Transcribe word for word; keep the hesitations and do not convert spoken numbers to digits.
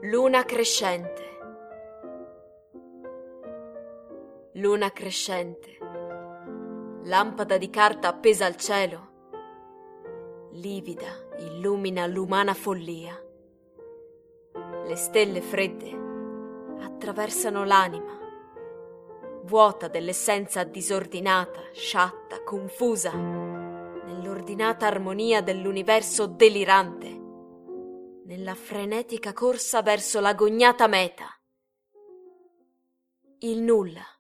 Luna crescente. Luna crescente, lampada di carta appesa al cielo, livida illumina l'umana follia. Le stelle fredde attraversano l'anima, vuota dell'essenza disordinata, sciatta, confusa, nell'ordinata armonia dell'universo delirante, nella frenetica corsa verso l'agognata meta. Il nulla